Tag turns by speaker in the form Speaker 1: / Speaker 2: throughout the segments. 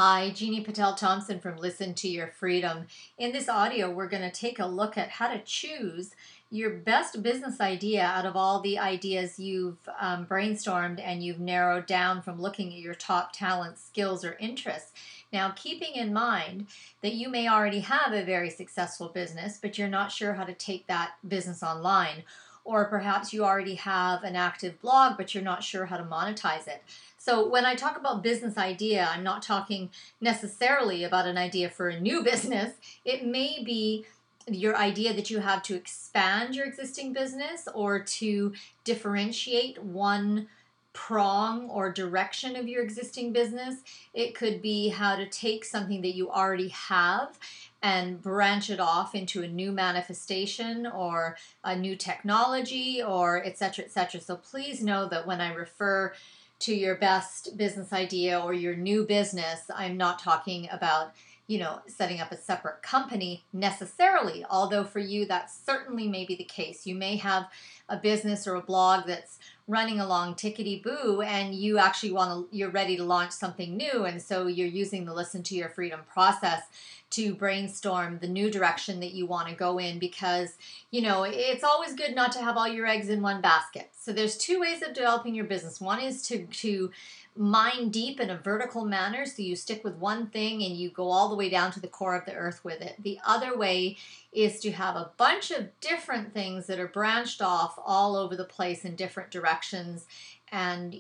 Speaker 1: Hi, Jeannie Patel Thompson from Listen to Your Freedom. In this audio, we're going to take a look at how to choose your best business idea out of all the ideas you've brainstormed and you've narrowed down from looking at your top talents, skills, or interests. Now, keeping in mind that you may already have a very successful business, but you're not sure how to take that business online. Or perhaps you already have an active blog, but you're not sure how to monetize it. So when I talk about business idea, I'm not talking necessarily about an idea for a new business. It may be your idea that you have to expand your existing business or to differentiate one prong or direction of your existing business. It could be how to take something that you already have and branch it off into a new manifestation or a new technology or et cetera, et cetera. So please know that when I refer to your best business idea or your new business, I'm not talking about, setting up a separate company necessarily, although for you that certainly may be the case. You may have a business or a blog that's running along tickety-boo and you actually you're ready to launch something new, and so you're using the Listen to Your Freedom process to brainstorm the new direction that you want to go in, because it's always good not to have all your eggs in one basket. So there's two ways of developing your business. One is to mine deep in a vertical manner, so you stick with one thing and you go all the way down to the core of the earth with it. The other way is to have a bunch of different things that are branched off all over the place in different directions. And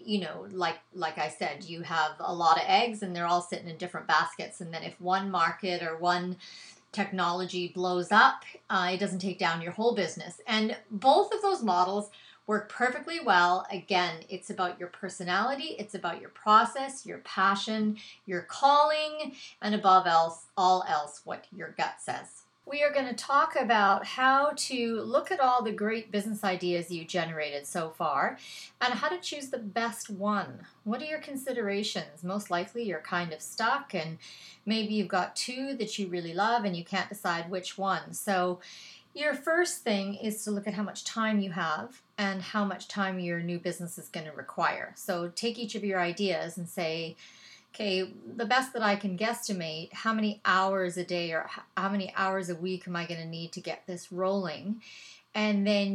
Speaker 1: like I said, you have a lot of eggs and they're all sitting in different baskets, and then if one market or one technology blows up, it doesn't take down your whole business. And both of those models work perfectly well. Again, it's about your personality, it's about your process, your passion, your calling, and above all else, what your gut says. We are going to talk about how to look at all the great business ideas you generated so far and how to choose the best one. What are your considerations? Most likely you're kind of stuck and maybe you've got two that you really love and you can't decide which one. So your first thing is to look at how much time you have and how much time your new business is going to require. So take each of your ideas and say, okay, the best that I can guesstimate, how many hours a day or how many hours a week am I going to need to get this rolling? And then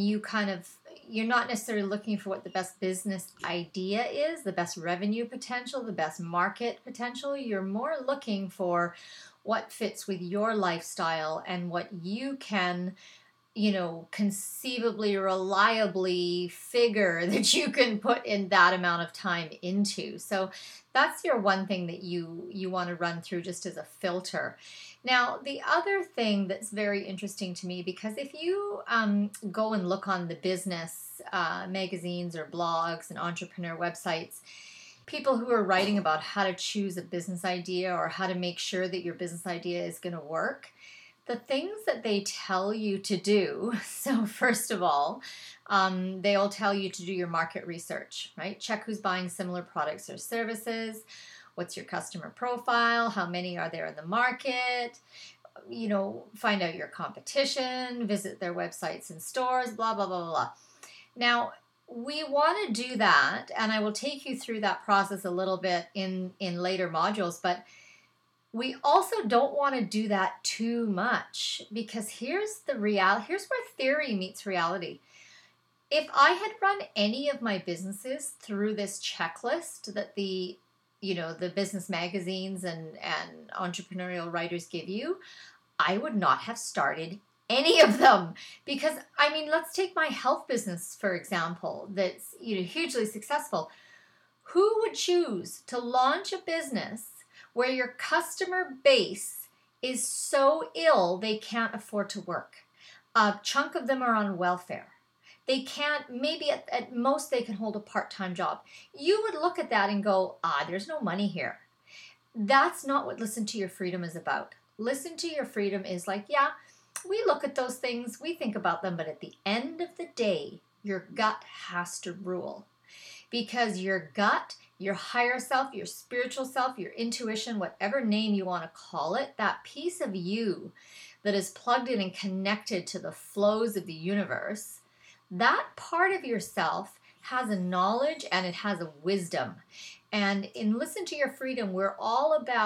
Speaker 1: you're not necessarily looking for what the best business idea is, the best revenue potential, the best market potential. You're more looking for what fits with your lifestyle and what you can conceivably, reliably figure that you can put in that amount of time into. So that's your one thing that you want to run through just as a filter. Now, the other thing that's very interesting to me, because if you go and look on the business magazines or blogs and entrepreneur websites, people who are writing about how to choose a business idea or how to make sure that your business idea is going to work, the things that they tell you to do. So first of all, they'll tell you to do your market research, right? Check who's buying similar products or services. What's your customer profile? How many are there in the market? Find out your competition, visit their websites and stores, blah, blah, blah, blah, blah. Now, we want to do that, and I will take you through that process a little bit in later modules, but we also don't want to do that too much, because here's where theory meets reality. If I had run any of my businesses through this checklist that the business magazines and entrepreneurial writers give you, I would not have started any of them. Because, let's take my health business, for example, that's hugely successful. Who would choose to launch a business where your customer base is so ill they can't afford to work? A chunk of them are on welfare. They can't, maybe at most they can hold a part-time job. You would look at that and go, there's no money here. That's not what Listen to Your Freedom is about. Listen to Your Freedom is like, yeah, we look at those things, we think about them, but at the end of the day, your gut has to rule. Because your gut, your higher self, your spiritual self, your intuition, whatever name you want to call it, that piece of you that is plugged in and connected to the flows of the universe, that part of yourself has a knowledge and it has a wisdom. And in Listen to Your Freedom, we're all about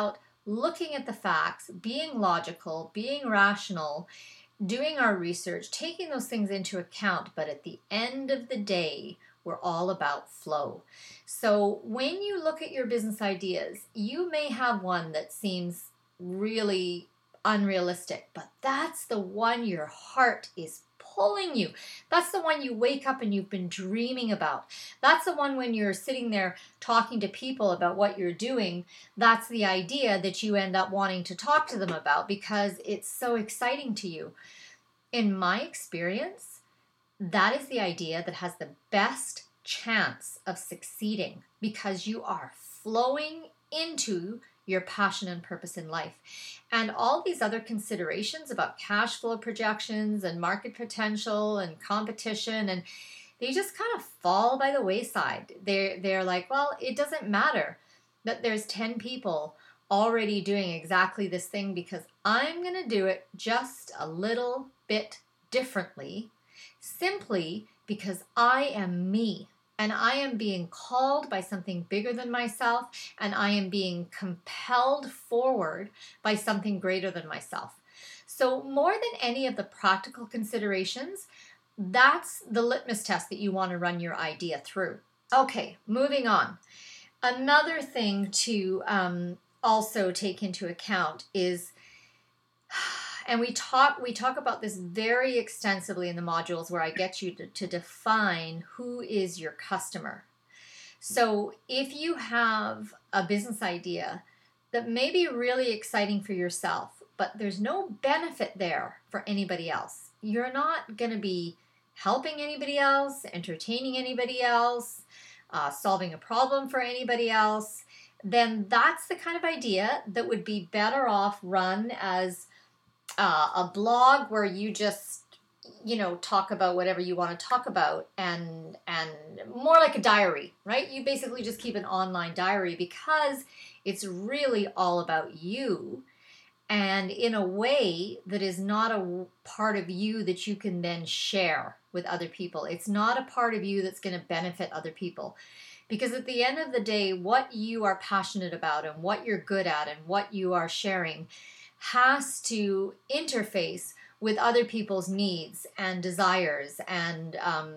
Speaker 1: looking at the facts, being logical, being rational, doing our research, taking those things into account. But at the end of the day, we're all about flow. So when you look at your business ideas, you may have one that seems really unrealistic, but that's the one your heart is pulling you. That's the one you wake up and you've been dreaming about. That's the one when you're sitting there talking to people about what you're doing, that's the idea that you end up wanting to talk to them about because it's so exciting to you. In my experience, that is the idea that has the best chance of succeeding because you are flowing into your passion and purpose in life. And all these other considerations about cash flow projections and market potential and competition, and they just kind of fall by the wayside. They're like, well, it doesn't matter that there's 10 people already doing exactly this thing because I'm going to do it just a little bit differently, simply because I am me. And I am being called by something bigger than myself, and I am being compelled forward by something greater than myself. So more than any of the practical considerations, that's the litmus test that you want to run your idea through. Okay, moving on. Another thing to also take into account is, and we talk about this very extensively in the modules where I get you to define who is your customer. So if you have a business idea that may be really exciting for yourself, but there's no benefit there for anybody else, you're not going to be helping anybody else, entertaining anybody else, solving a problem for anybody else, then that's the kind of idea that would be better off run as a blog where you just, talk about whatever you want to talk about and more like a diary, right? You basically just keep an online diary because it's really all about you and in a way that is not a part of you that you can then share with other people. It's not a part of you that's going to benefit other people. Because at the end of the day, what you are passionate about and what you're good at and what you are sharing has to interface with other people's needs and desires and,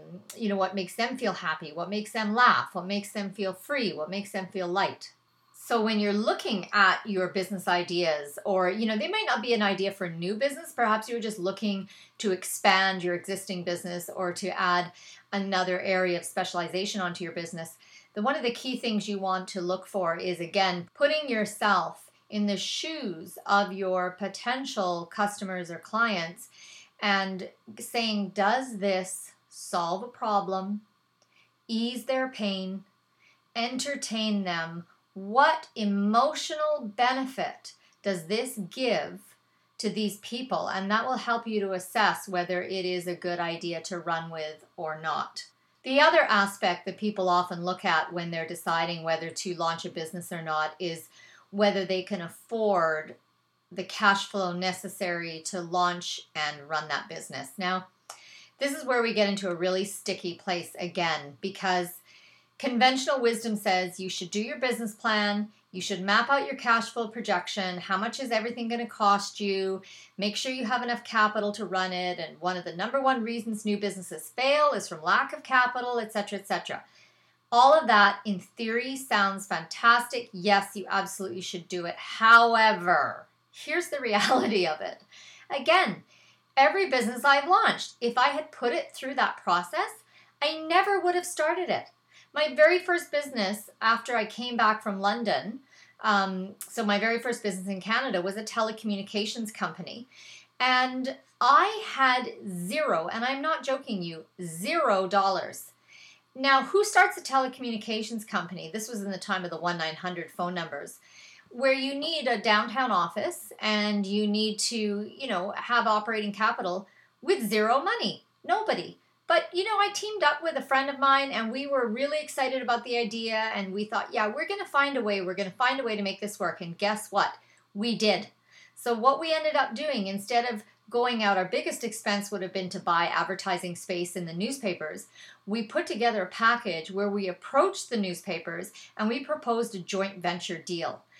Speaker 1: what makes them feel happy, what makes them laugh, what makes them feel free, what makes them feel light. So when you're looking at your business ideas, or, they might not be an idea for a new business, perhaps you're just looking to expand your existing business or to add another area of specialization onto your business, then one of the key things you want to look for is, again, putting yourself in the shoes of your potential customers or clients and saying, does this solve a problem, ease their pain, entertain them? What emotional benefit does this give to these people? And that will help you to assess whether it is a good idea to run with or not. The other aspect that people often look at when they're deciding whether to launch a business or not is whether they can afford the cash flow necessary to launch and run that business. Now, this is where we get into a really sticky place again, because conventional wisdom says you should do your business plan, you should map out your cash flow projection, how much is everything going to cost you, make sure you have enough capital to run it, and one of the number one reasons new businesses fail is from lack of capital, etc., etc. All of that, in theory, sounds fantastic. Yes, you absolutely should do it. However, here's the reality of it. Again, every business I've launched, if I had put it through that process, I never would have started it. My very first business after I came back from London, so my very first business in Canada was a telecommunications company. And I had zero, and I'm not joking you, $0. Now, who starts a telecommunications company? This was in the time of the 1-900 phone numbers, where you need a downtown office and you need to, have operating capital with zero money. Nobody. But, I teamed up with a friend of mine and we were really excited about the idea and we thought, yeah, we're going to find a way. We're going to find a way to make this work. And guess what? We did. So what we ended up doing, instead of going out, our biggest expense would have been to buy advertising space in the newspapers. We put together a package where we approached the newspapers and we proposed a joint venture deal.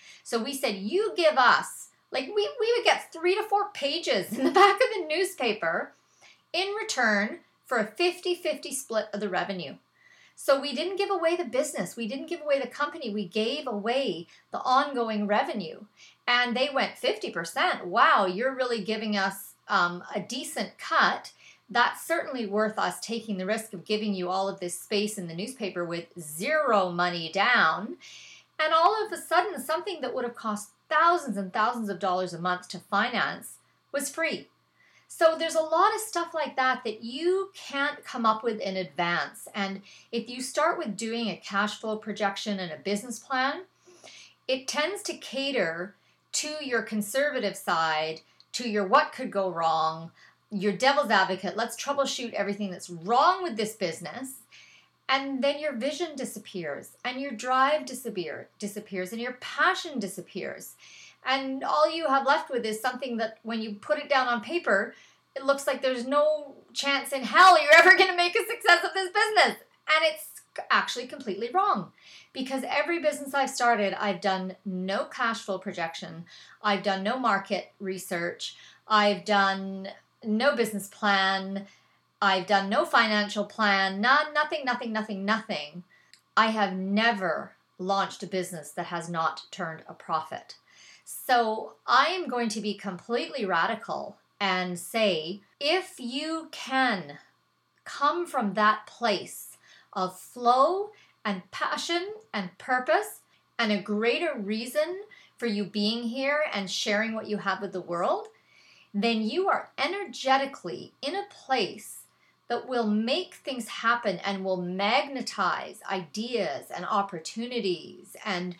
Speaker 1: So we said, you give us, like we would get 3 to 4 pages in the back of the newspaper in return for a 50-50 split of the revenue. So we didn't give away the business. We didn't give away the company. We gave away the ongoing revenue. And they went 50%. Wow, you're really giving us a decent cut. That's certainly worth us taking the risk of giving you all of this space in the newspaper with zero money down. And all of a sudden, something that would have cost thousands and thousands of dollars a month to finance was free. So there's a lot of stuff like that that you can't come up with in advance. And if you start with doing a cash flow projection and a business plan, it tends to cater to your conservative side, to your what could go wrong, your devil's advocate, let's troubleshoot everything that's wrong with this business. And then your vision disappears and your drive disappears and your passion disappears. And all you have left with is something that when you put it down on paper, it looks like there's no chance in hell you're ever going to make a success of this business. And it's actually completely wrong. Because every business I've started, I've done no cash flow projection. I've done no market research. I've done no business plan. I've done no financial plan. Nothing. I have never launched a business that has not turned a profit. So I am going to be completely radical and say, if you can come from that place of flow and passion and purpose and a greater reason for you being here and sharing what you have with the world, then you are energetically in a place that will make things happen and will magnetize ideas and opportunities and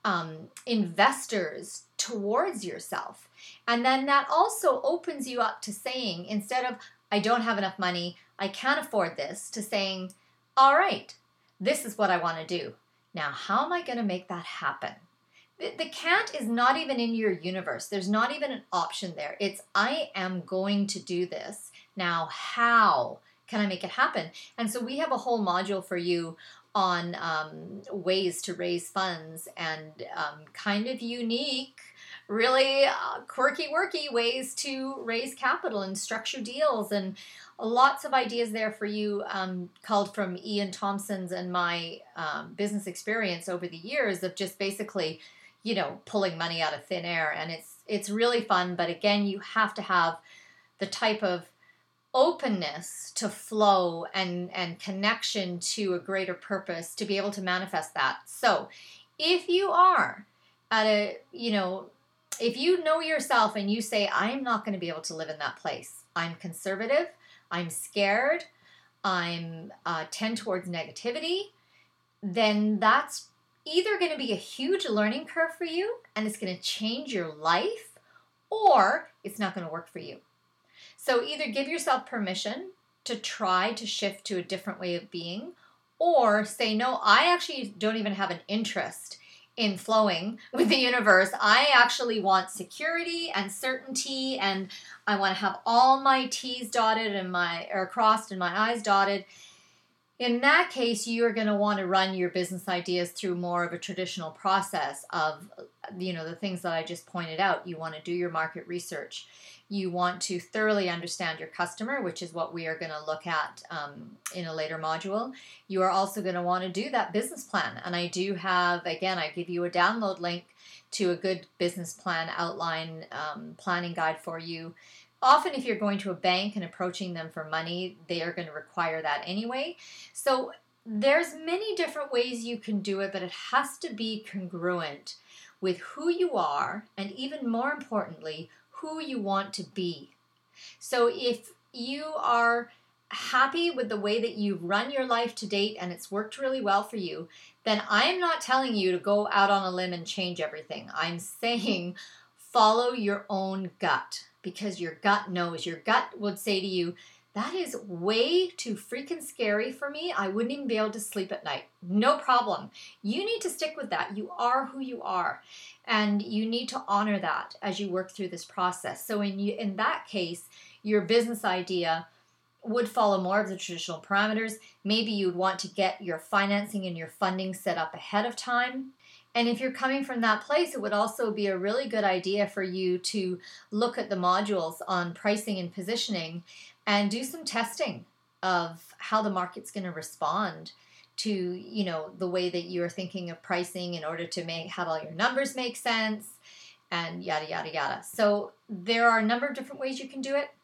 Speaker 1: investors towards yourself. And then that also opens you up to saying, instead of, I don't have enough money, I can't afford this, to saying, all right, this is what I want to do. Now, how am I going to make that happen? The can't is not even in your universe. There's not even an option there. It's, I am going to do this. Now, how can I make it happen? And so we have a whole module for you on ways to raise funds and kind of unique, really quirky, worky ways to raise capital and structure deals, and lots of ideas there for you, called from Ian Thompson's and my business experience over the years of just basically, pulling money out of thin air. And it's really fun. But again, you have to have the type of openness to flow and connection to a greater purpose to be able to manifest that. So if you are at a, if you know yourself and you say, I am not going to be able to live in that place. I'm conservative. I'm scared. I'm tend towards negativity. Then that's either going to be a huge learning curve for you and it's going to change your life, or it's not going to work for you. So either give yourself permission to try to shift to a different way of being, or say, no, I actually don't even have an interest in flowing with the universe. I actually want security and certainty, and I want to have all my T's dotted and crossed and my I's dotted. In that case, you're going to want to run your business ideas through more of a traditional process of, the things that I just pointed out. You want to do your market research. You want to thoroughly understand your customer, which is what we are going to look at in a later module. You are also going to want to do that business plan. And I do have, again, I give you a download link to a good business plan outline planning guide for you. Often if you're going to a bank and approaching them for money, they are going to require that anyway. So there's many different ways you can do it, but it has to be congruent with who you are, and even more importantly, who you want to be. So if you are happy with the way that you've run your life to date and it's worked really well for you, then I'm not telling you to go out on a limb and change everything. I'm saying follow your own gut, because your gut knows. Your gut would say to you, that is way too freaking scary for me. I wouldn't even be able to sleep at night. No problem. You need to stick with that. You are who you are. And you need to honor that as you work through this process. So in that case, your business idea would follow more of the traditional parameters. Maybe you'd want to get your financing and your funding set up ahead of time. And if you're coming from that place, it would also be a really good idea for you to look at the modules on pricing and positioning and do some testing of how the market's going to respond to, the way that you're thinking of pricing in order to have all your numbers make sense and yada, yada, yada. So there are a number of different ways you can do it.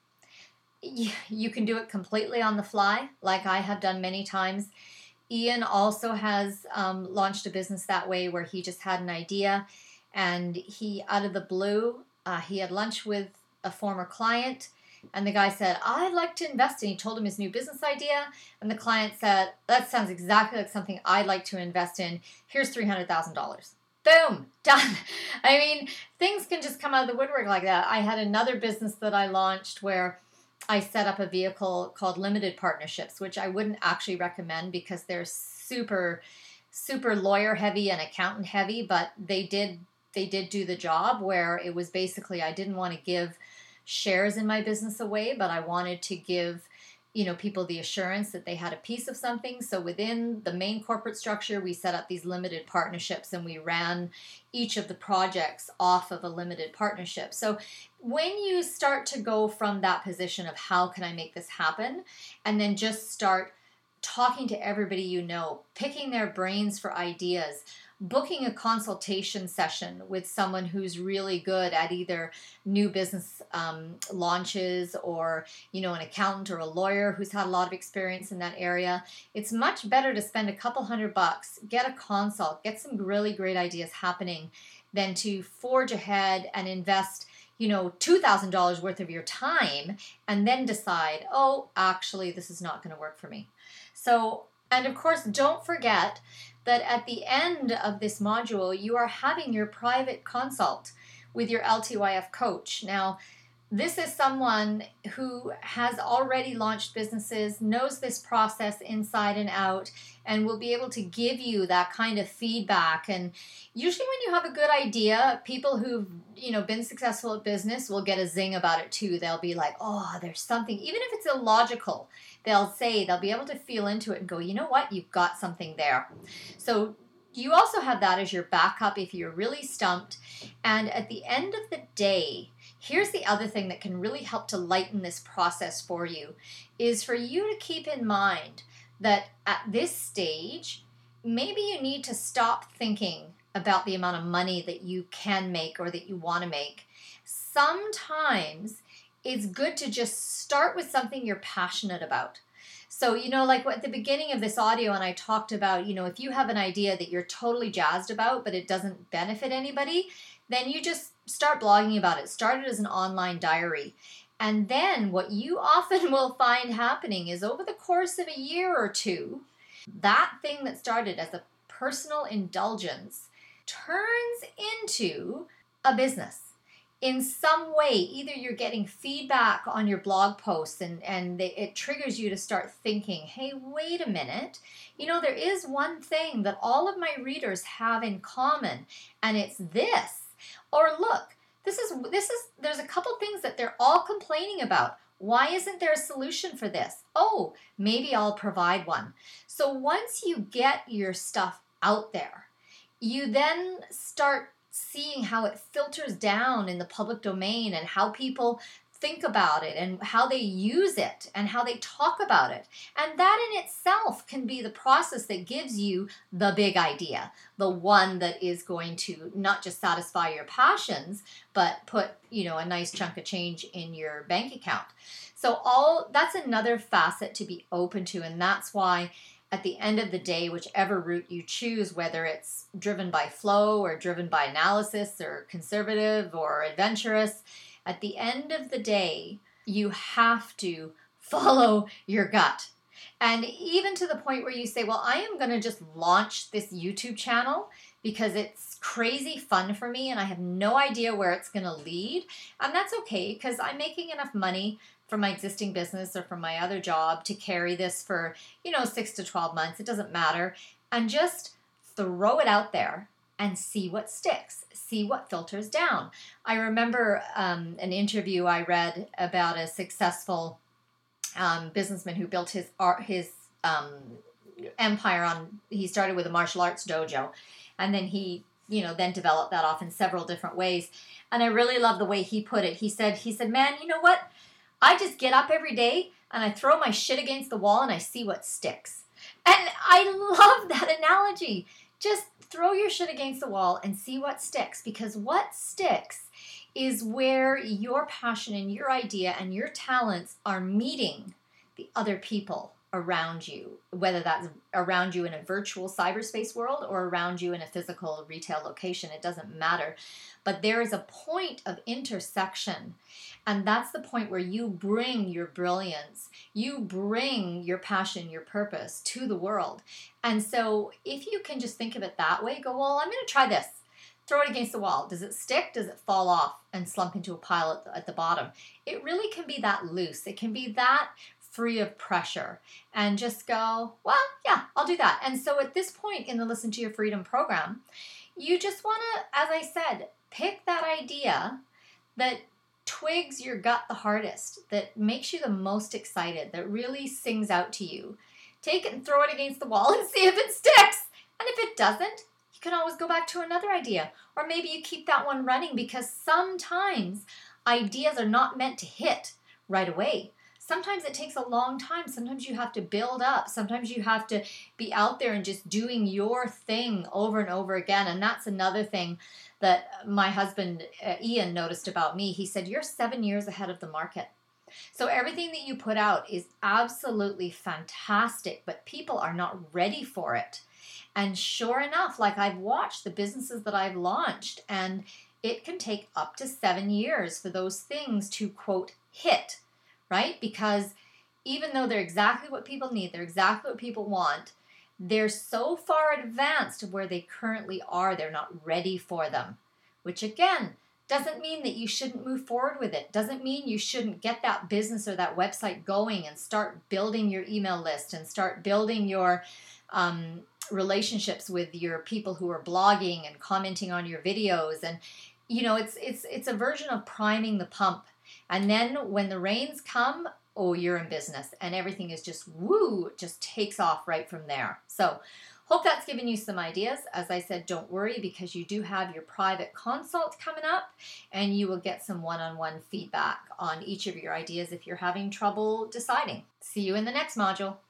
Speaker 1: You can do it completely on the fly, like I have done many times. Ian also has launched a business that way, where he just had an idea and he, out of the blue, he had lunch with a former client, and the guy said, I'd like to invest in. He told him his new business idea, and the client said, that sounds exactly like something I'd like to invest in. Here's $300,000. Boom, done. I mean, things can just come out of the woodwork like that. I had another business that I launched where I set up a vehicle called limited partnerships, which I wouldn't actually recommend because they're super, super lawyer heavy and accountant heavy, but they did do the job, where it was basically, I didn't want to give shares in my business away, but I wanted to give people the assurance that they had a piece of something. So within the main corporate structure, we set up these limited partnerships, and we ran each of the projects off of a limited partnership. So when you start to go from that position of how can I make this happen, and then just start talking to everybody, picking their brains for ideas, booking a consultation session with someone who's really good at either new business launches, or an accountant or a lawyer who's had a lot of experience in that area. It's much better to spend a couple $100, get a consult, get some really great ideas happening, than to forge ahead and invest $2,000 worth of your time and then decide, oh, actually this is not going to work for me. So, and of course, don't forget that at the end of this module, you are having your private consult with your LTYF coach. Now, this is someone who has already launched businesses, knows this process inside and out, and will be able to give you that kind of feedback. And usually when you have a good idea, people who've been successful at business will get a zing about it too. They'll be like, oh, there's something, even if it's illogical, they'll be able to feel into it and go, you know what, you've got something there. So you also have that as your backup if you're really stumped. And at the end of the day, here's the other thing that can really help to lighten this process for you, is for you to keep in mind that at this stage, maybe you need to stop thinking about the amount of money that you can make or that you want to make. Sometimes it's good to just start with something you're passionate about. So, like at the beginning of this audio, and I talked about, if you have an idea that you're totally jazzed about, but it doesn't benefit anybody, then you just start blogging about it. Start it as an online diary. And then what you often will find happening is, over the course of a year or two, that thing that started as a personal indulgence turns into a business. In some way, either you're getting feedback on your blog posts and it triggers you to start thinking, hey, wait a minute, there is one thing that all of my readers have in common, and it's this. Or look, there's a couple things that they're all complaining about. Why isn't there a solution for this? Oh, maybe I'll provide one. So once you get your stuff out there, you then start seeing how it filters down in the public domain, and how people think about it and how they use it and how they talk about it. And that in itself can be the process that gives you the big idea, the one that is going to not just satisfy your passions, but put, a nice chunk of change in your bank account. So that's another facet to be open to. And that's why at the end of the day, whichever route you choose, whether it's driven by flow or driven by analysis or conservative or adventurous, at the end of the day, you have to follow your gut. And even to the point where you say, well, I am going to just launch this YouTube channel because it's crazy fun for me and I have no idea where it's going to lead. And that's okay, because I'm making enough money from my existing business or from my other job to carry this for, 6 to 12 months. It doesn't matter. And just throw it out there and see what sticks, see what filters down. I remember an interview I read about a successful businessman who built his empire on, he started with a martial arts dojo, and then he then develop that off in several different ways. And I really love the way he put it. He said, man, you know what? I just get up every day and I throw my shit against the wall and I see what sticks. And I love that analogy. Just throw your shit against the wall and see what sticks, because what sticks is where your passion and your idea and your talents are meeting the other people around you, whether that's around you in a virtual cyberspace world or around you in a physical retail location. It doesn't matter. But there is a point of intersection, and that's the point where you bring your brilliance, you bring your passion, your purpose to the world. And so if you can just think of it that way, go, well, I'm going to try this. Throw it against the wall. Does it stick? Does it fall off and slump into a pile at the bottom? It really can be that loose. It can be that free of pressure, and just go, well, yeah, I'll do that. And so at this point in the Listen to Your Freedom program, you just want to, as I said, pick that idea that twigs your gut the hardest, that makes you the most excited, that really sings out to you. Take it and throw it against the wall and see if it sticks. And if it doesn't, you can always go back to another idea. Or maybe you keep that one running, because sometimes ideas are not meant to hit right away. Sometimes it takes a long time. Sometimes you have to build up. Sometimes you have to be out there and just doing your thing over and over again. And that's another thing that my husband, Ian, noticed about me. He said, you're 7 years ahead of the market. So everything that you put out is absolutely fantastic, but people are not ready for it. And sure enough, like, I've watched the businesses that I've launched, and it can take up to 7 years for those things to, quote, hit. Right? Because even though they're exactly what people need, they're exactly what people want, they're so far advanced of where they currently are, they're not ready for them. Which again, doesn't mean that you shouldn't move forward with it. Doesn't mean you shouldn't get that business or that website going and start building your email list and start building your relationships with your people who are blogging and commenting on your videos. And it's a version of priming the pump. And then when the rains come, oh, you're in business, and everything is just just takes off right from there. So hope that's given you some ideas. As I said, don't worry, because you do have your private consult coming up, and you will get some one-on-one feedback on each of your ideas if you're having trouble deciding. See you in the next module.